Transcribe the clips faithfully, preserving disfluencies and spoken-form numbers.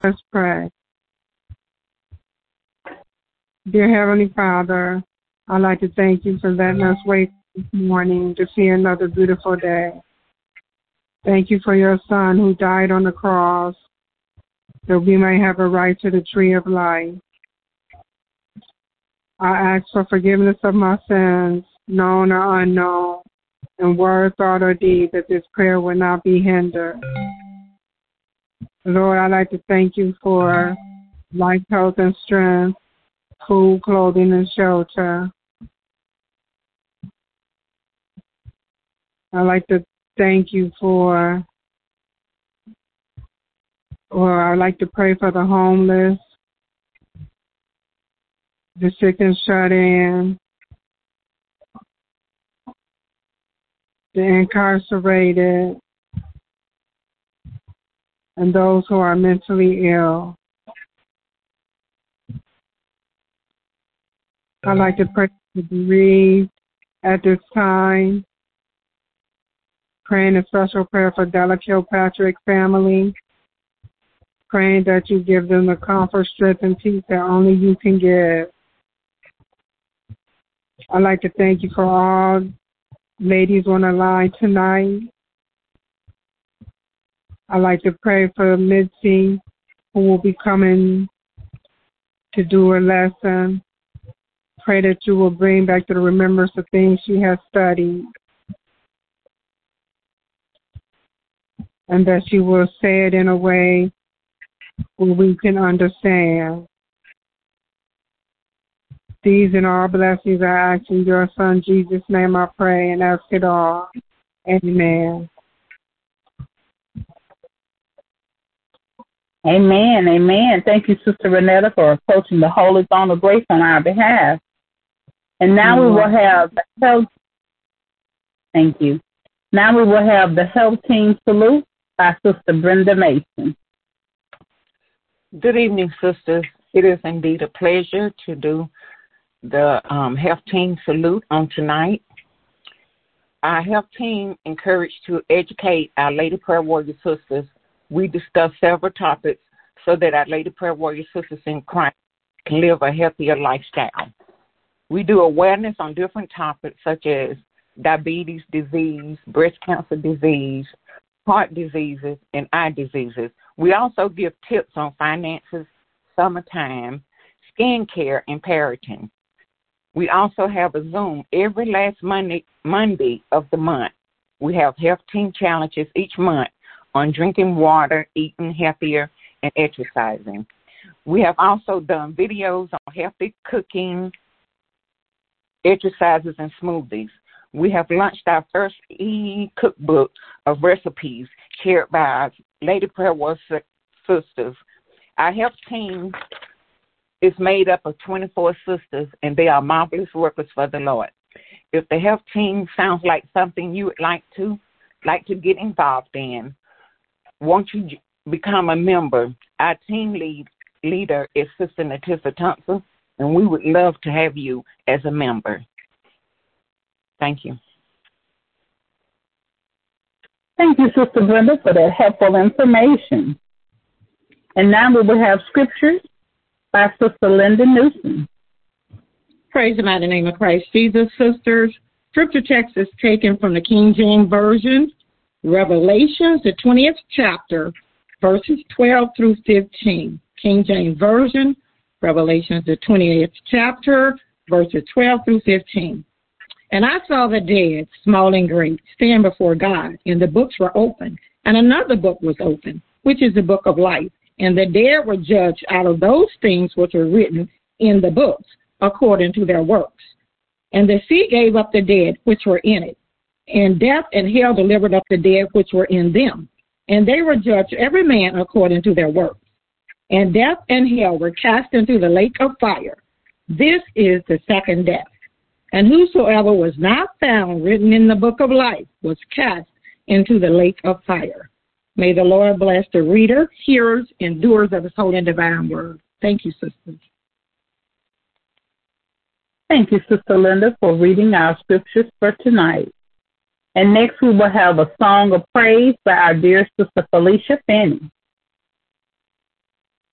us pray. Dear Heavenly Father, I'd like to thank you for letting us wake this morning to see another beautiful day. Thank you for your Son who died on the cross that we may have a right to the tree of life. I ask for forgiveness of my sins, known or unknown, in word, thought, or deed, that this prayer will not be hindered. Lord, I'd like to thank you for life, health, and strength, food, clothing, and shelter. I'd like to thank you for, or I'd like to pray for the homeless, the sick and shut in, the incarcerated, and those who are mentally ill. I'd like to pray for the bereaved at this time, praying a special prayer for Della Kilpatrick family, praying that you give them the comfort, strength, and peace that only you can give. I'd like to thank you for all ladies on the line tonight. I'd like to pray for Mitzi, who will be coming to do a lesson. Pray that you will bring back to the remembrance of things she has studied, and that she will say it in a way where we can understand. These and all blessings I ask in your Son Jesus' name I pray and ask it all. Amen. Amen. Amen. Thank you, Sister Renetta, for approaching the Holy Throne of Grace on our behalf. And now mm-hmm. we will have the health. Thank you. Now we will have the health team salute by Sister Brenda Mason. Good evening, sisters. It is indeed a pleasure to do the um, health team salute on tonight. Our health team encouraged to educate our Lady Prayer Warrior sisters. We discuss several topics so that our Lady Prayer Warrior sisters in Christ can live a healthier lifestyle. We do awareness on different topics such as diabetes disease, breast cancer disease, heart diseases, and eye diseases. We also give tips on finances, summertime, skin care, and parenting. We also have a Zoom every last Monday, Monday of the month. We have health team challenges each month on drinking water, eating healthier, and exercising. We have also done videos on healthy cooking, exercises, and smoothies. We have launched our first e-cookbook of recipes shared by our Lady Prayer Warrior sisters. Our health team is made up of twenty-four sisters, and they are marvelous workers for the Lord. If the health team sounds like something you would like to like to get involved in, won't you become a member? Our team lead leader is Sister Natissa Thompson, and we would love to have you as a member. Thank you. Thank you, Sister Brenda, for that helpful information. And now we will have scriptures by Sister Linda Newsom. Praise the mighty name of Christ Jesus, sisters. Scripture text is taken from the King James Version, Revelations, the twentieth chapter, verses twelve through fifteen. King James Version, Revelations, the twentieth chapter, verses twelve through fifteen. And I saw the dead, small and great, stand before God, and the books were opened, and another book was opened, which is the book of life. And the dead were judged out of those things which were written in the books, according to their works. And the sea gave up the dead which were in it, and death and hell delivered up the dead which were in them. And they were judged every man according to their works. And death and hell were cast into the lake of fire. This is the second death. And whosoever was not found written in the book of life was cast into the lake of fire. May the Lord bless the reader, hearers, and doers of his holy and divine word. Thank you, sisters. Thank you, Sister Linda, for reading our scriptures for tonight. And next we will have a song of praise by our dear Sister Felicia Fanning.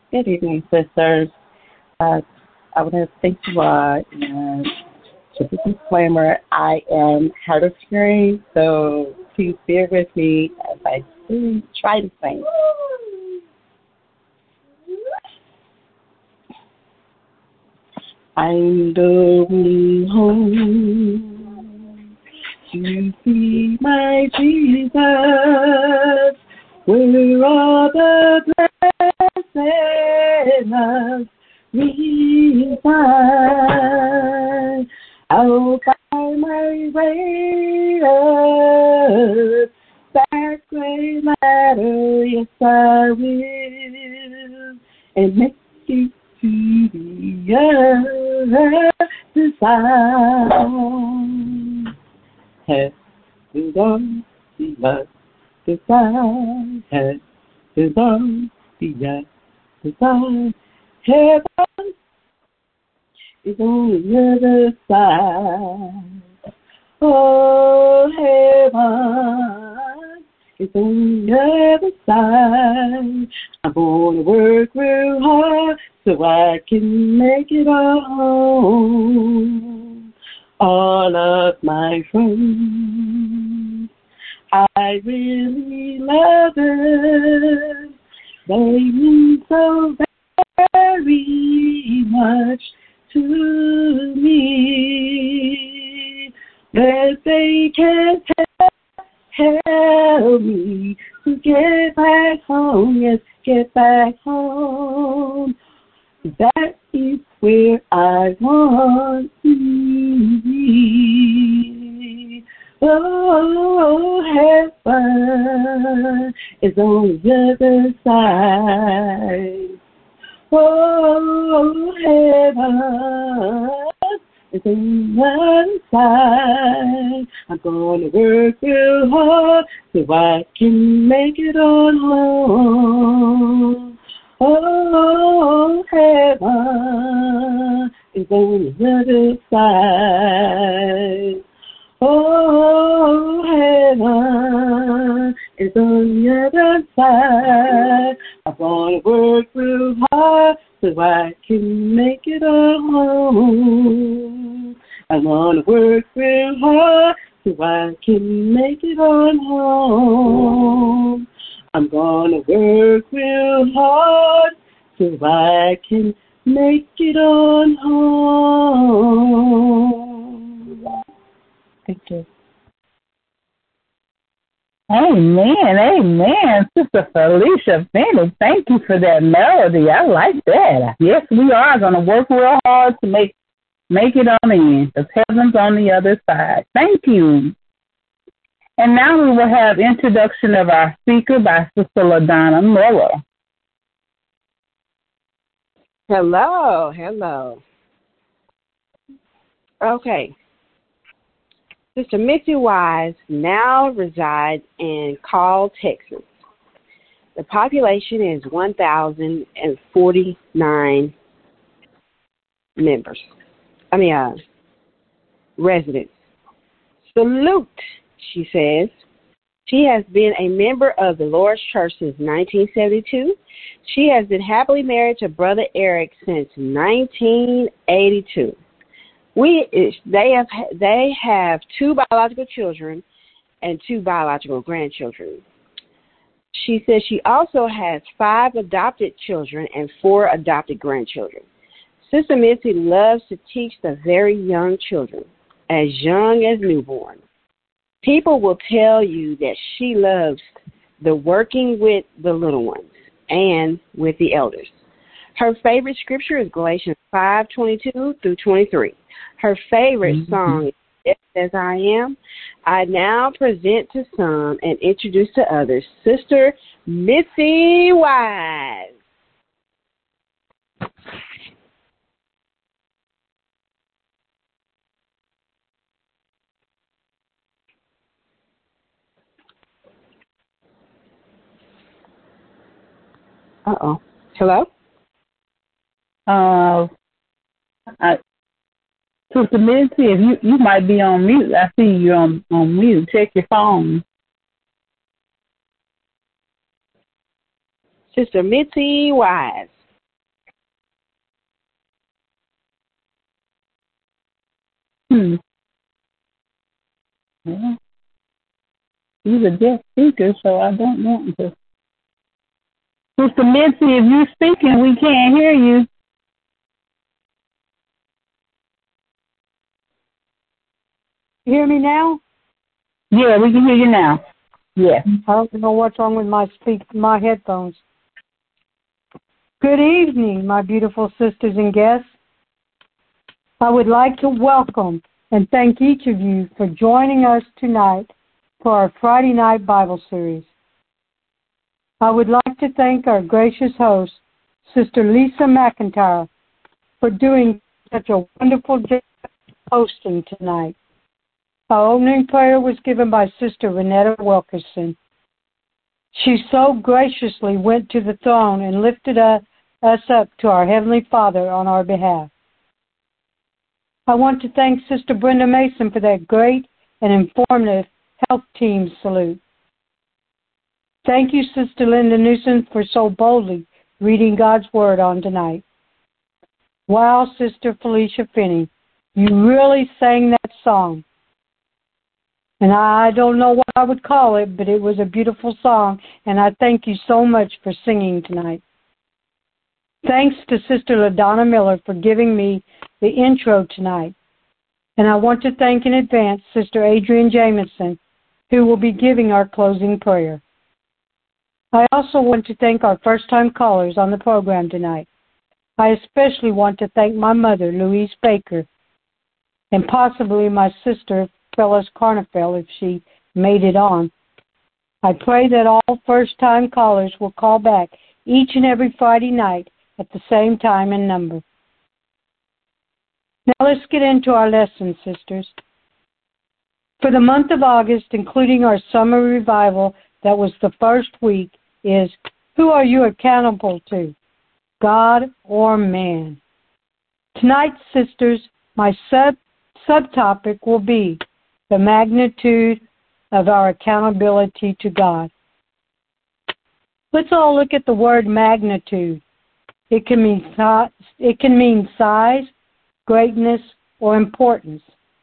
Good evening, sisters. Uh, I want to thank you all. And just a disclaimer, I am hard of hearing, so please bear with me as I do try to sing. I'm going home to see my Jesus, where all the blessings reside. I'll find my way up that great ladder, yes I will, and make it to the other side. Heaven on the other side, heaven on the other side, heaven is on the other side. Oh, heaven is on the other side. I'm gonna work real hard so I can make it all home. All of my friends, I really love them. They mean so very much to me, that they can't help me to get back home, yes, get back home. That is where I want to be. Oh, heaven is on the other side. Oh, heaven is on the other side. I'm gonna work real hard so I can make it on home. Oh, heaven is on the other side. Oh, heaven is on the other side. I'm gonna work real hard so I can make it on home. I'm gonna work real hard so I can make it on home. I'm gonna work real hard so I can make it on home. Thank you. Amen, amen. Sister Felicia Finney, thank you for that melody. I like that. Yes, we are going to work real hard to make make it on in, because heaven's on the other side. Thank you. And now we will have introduction of our speaker by Sister LaDonna Miller. Hello, hello. Okay. Sister Mitzi Wise now resides in Call, Texas. The population is one thousand forty-nine members. I mean, uh, residents. Salute, she says. She has been a member of the Lord's Church since nineteen seventy-two. She has been happily married to Brother Eric since nineteen eighty-two. We they have they have two biological children and two biological grandchildren. She says she also has five adopted children and four adopted grandchildren. Sister Mitzi loves to teach the very young children, as young as newborn. People will tell you that she loves the working with the little ones and with the elders. Her favorite scripture is Galatians five twenty-two through twenty-three. Her favorite mm-hmm. song is Just As I Am. I now present to some and introduce to others Sister Mitzi Wise. Uh-oh. Hello? Uh, I, Sister Mitzi, if you, you might be on mute. I see you on, on mute. Check your phone. Sister Mitzi Wise. Yeah. He's a guest speaker, so I don't want to. Sister Mitzi, if you're speaking, we can't hear you. You hear me now? Yeah, we can hear you now. Yeah. I don't know what's wrong with my speak my headphones. Good evening, my beautiful sisters and guests. I would like to welcome and thank each of you for joining us tonight for our Friday night Bible series. I would like to thank our gracious host, Sister Lisa McIntyre, for doing such a wonderful job hosting tonight. Our opening prayer was given by Sister Renetta Wilkerson. She so graciously went to the throne and lifted us up to our Heavenly Father on our behalf. I want to thank Sister Brenda Mason for that great and informative health team salute. Thank you, Sister Linda Newsom, for so boldly reading God's Word on tonight. Wow, Sister Felicia Finney, you really sang that song. And I don't know what I would call it, but it was a beautiful song, and I thank you so much for singing tonight. Thanks to Sister LaDonna Miller for giving me the intro tonight. And I want to thank in advance Sister Adrienne Jamison, who will be giving our closing prayer. I also want to thank our first-time callers on the program tonight. I especially want to thank my mother, Louise Baker, and possibly my sister, Phyllis Carnafell, if she made it on. I pray that all first-time callers will call back each and every Friday night at the same time and number. Now let's get into our lesson, sisters. For the month of August, including our summer revival that was the first week, is who are you accountable to, God or man? Tonight, sisters, my sub subtopic will be the magnitude of our accountability to God. Let's all look at the word magnitude. It can mean it can mean size, greatness, or importance.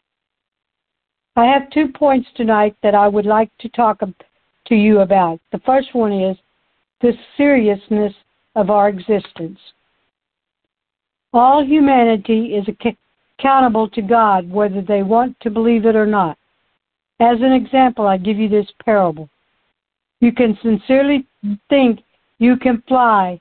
I have two points tonight that I would like to talk to you about. The first one is the seriousness of our existence. All humanity is accountable to God, whether they want to believe it or not. As an example, I give you this parable. You can sincerely think you can fly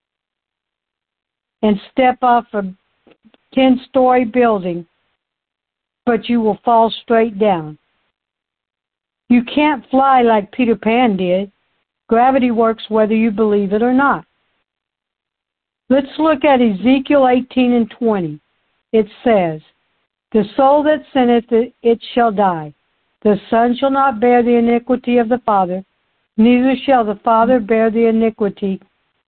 and step off a ten-story building, but you will fall straight down. You can't fly like Peter Pan did. Gravity works whether you believe it or not. Let's look at Ezekiel eighteen and twenty. It says, "The soul that sinneth, it shall die. The son shall not bear the iniquity of the father, neither shall the father bear the iniquity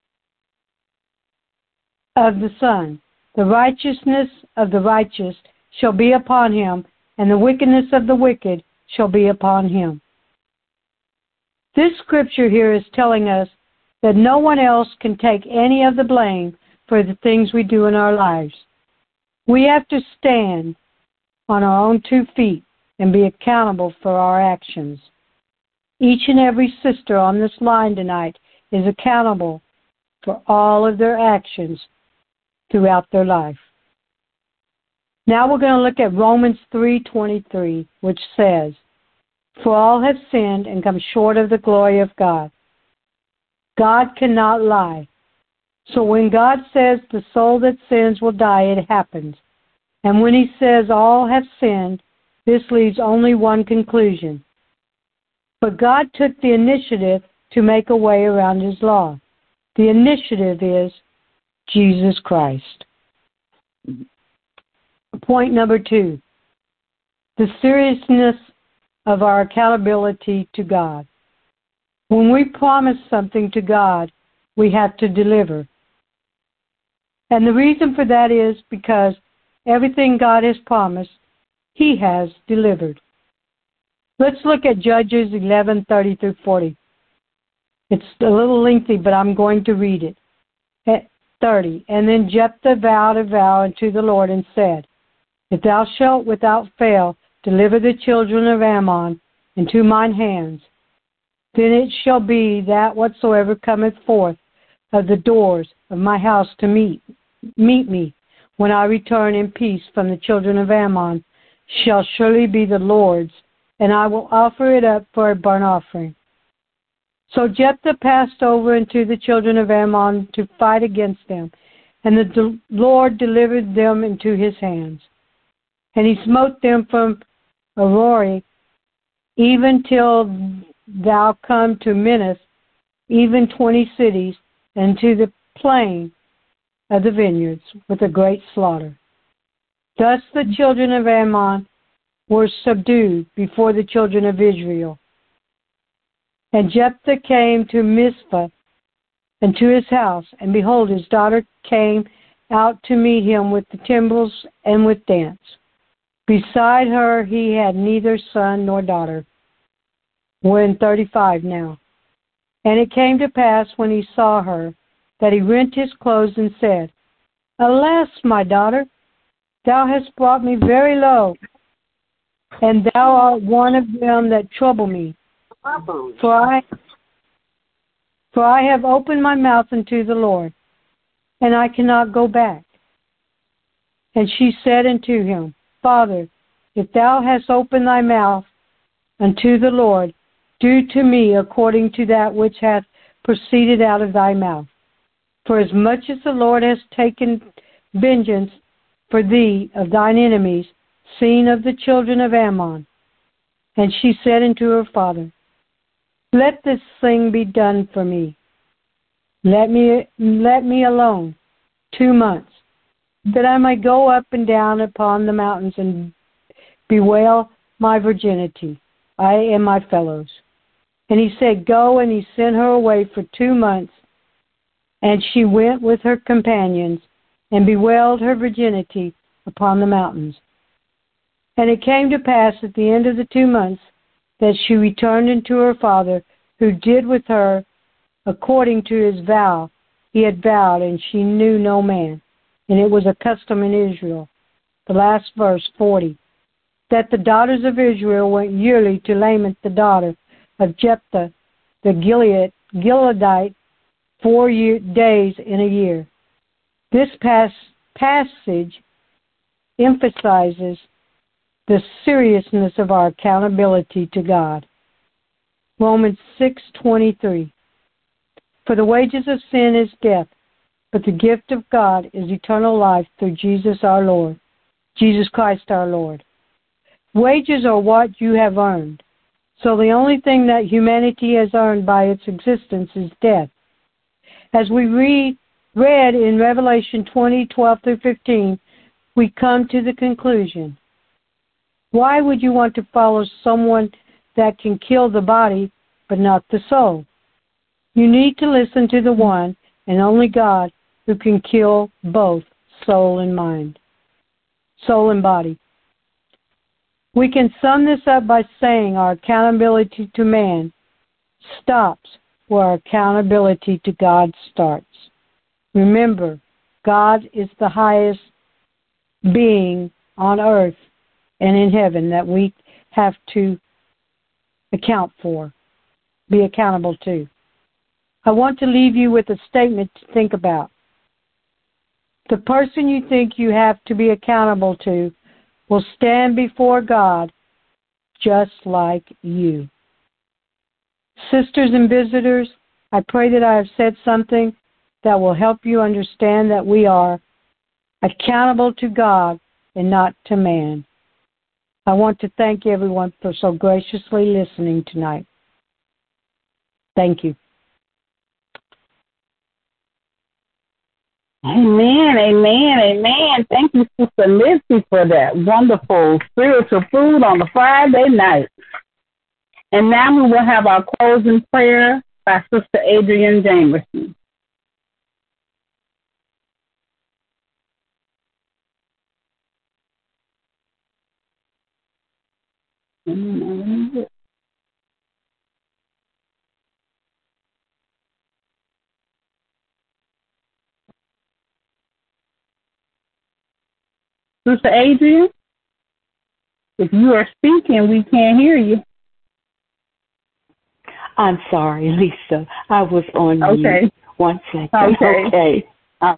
of the son. The righteousness of the righteous shall be upon him, and the wickedness of the wicked shall be upon him." This scripture here is telling us that no one else can take any of the blame for the things we do in our lives. We have to stand on our own two feet and be accountable for our actions. Each and every sister on this line tonight is accountable for all of their actions throughout their life. Now we're going to look at Romans three twenty-three, which says, "For all have sinned and come short of the glory of God." God cannot lie. So when God says the soul that sins will die, it happens. And when he says all have sinned, this leaves only one conclusion. But God took the initiative to make a way around his law. The initiative is Jesus Christ. Point number two, the seriousness of our accountability to God. When we promise something to God, we have to deliver. And the reason for that is because everything God has promised, he has delivered. Let's look at Judges eleven thirty through forty. It's a little lengthy, but I'm going to read it. At thirty, "And then Jephthah vowed a vow unto the Lord and said, If thou shalt without fail deliver the children of Ammon into mine hands. Then it shall be that whatsoever cometh forth of the doors of my house to meet, meet me, when I return in peace from the children of Ammon, shall surely be the Lord's, and I will offer it up for a burnt offering. So Jephthah passed over into the children of Ammon to fight against them, and the de- Lord delivered them into his hands. And he smote them from Aroer, even till thou come to Minnith, even twenty cities, and to the plain of the vineyards, with a great slaughter. Thus the children of Ammon were subdued before the children of Israel. And Jephthah came to Mizpah and to his house, and behold, his daughter came out to meet him with the timbrels and with dance. Beside her he had neither son nor daughter. We're in thirty-five now. And it came to pass when he saw her, that he rent his clothes and said, Alas, my daughter, thou hast brought me very low, and thou art one of them that trouble me. For I, for I have opened my mouth unto the Lord, and I cannot go back. And she said unto him, Father, if thou hast opened thy mouth unto the Lord, do to me according to that which hath proceeded out of thy mouth. For as much as the Lord has taken vengeance for thee of thine enemies, seen of the children of Ammon. And she said unto her father, Let this thing be done for me. Let me let me alone two months, that I may go up and down upon the mountains and bewail my virginity, I and my fellows. And he said, Go, and he sent her away for two months. And she went with her companions, and bewailed her virginity upon the mountains. And it came to pass at the end of the two months, that she returned unto her father, who did with her according to his vow he had vowed, and she knew no man. And it was a custom in Israel. The last verse, forty. That the daughters of Israel went yearly to lament the daughter of Jephthah, the Gilead, Gileadite, four year, days in a year. This pas- passage emphasizes the seriousness of our accountability to God. Romans six twenty-three. For the wages of sin is death, but the gift of God is eternal life through Jesus our Lord, Jesus Christ our Lord. Wages are what you have earned. So the only thing that humanity has earned by its existence is death. As we read, read in Revelation twenty, twelve through fifteen, we come to the conclusion. Why would you want to follow someone that can kill the body but not the soul? You need to listen to the one and only God who can kill both soul and mind, soul and body. We can sum this up by saying our accountability to man stops where our accountability to God starts. Remember, God is the highest being on earth and in heaven that we have to account for, be accountable to. I want to leave you with a statement to think about. The person you think you have to be accountable to will stand before God just like you. Sisters and visitors, I pray that I have said something that will help you understand that we are accountable to God and not to man. I want to thank everyone for so graciously listening tonight. Thank you. Amen, amen, amen. Thank you, Sister Lizzie, for that wonderful spiritual food on the Friday night. And now we will have our closing prayer by Sister Adrienne Jamerson. Mm-hmm. Sister Adrienne? If you are speaking, we can't hear you. I'm sorry, Lisa. I was on okay. mute. One second. Okay. okay. Uh,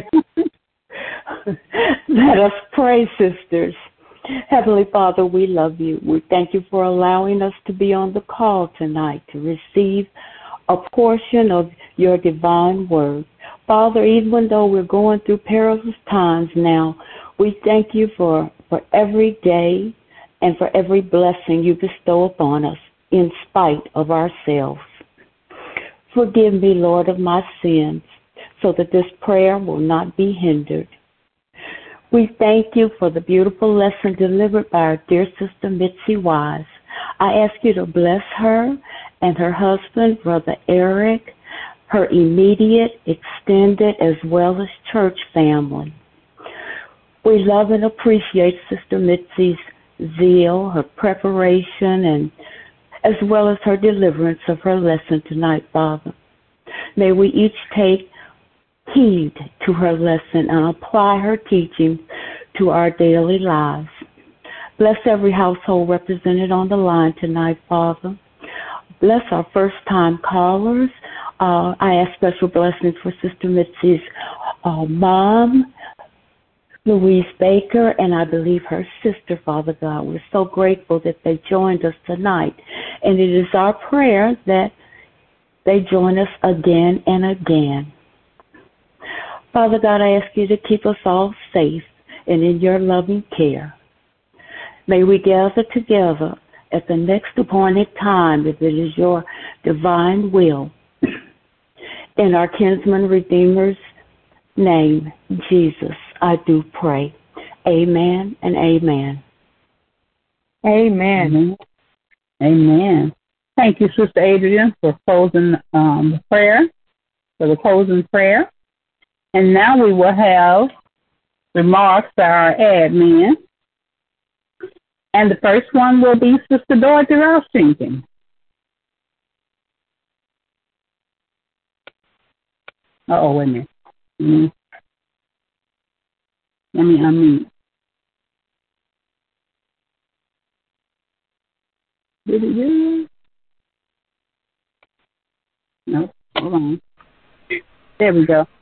Let us pray, sisters. Heavenly Father, we love you. We thank you for allowing us to be on the call tonight to receive a portion of your divine word. Father, even though we're going through perilous times now, we thank you for, for every day and for every blessing you bestow upon us in spite of ourselves. Forgive me, Lord, of my sins, so that this prayer will not be hindered. We thank you for the beautiful lesson delivered by our dear sister Mitzi Wise. I ask you to bless her and her husband, Brother Eric, her immediate, extended, as well as church family. We love and appreciate Sister Mitzi's zeal, her preparation, and as well as her deliverance of her lesson tonight, Father. May we each take heed to her lesson and apply her teachings to our daily lives. Bless every household represented on the line tonight, Father. Bless our first-time callers. Uh, I ask special blessings for Sister Mitzi's uh, mom, Louise Baker, and I believe her sister, Father God. We're so grateful that they joined us tonight. And it is our prayer that they join us again and again. Father God, I ask you to keep us all safe and in your loving care. May we gather together at the next appointed time, if it is your divine will. In our kinsman Redeemer's name, Jesus, I do pray. Amen and amen. Amen. Amen. Thank you, Sister Adrian, for closing um, the prayer, for the closing prayer. And now we will have remarks by our admin. And the first one will be Sister Dorothy Rossington. Uh-oh, wait a minute. Mm. Let me unmute. Did it do it? Nope. Hold on. There we go.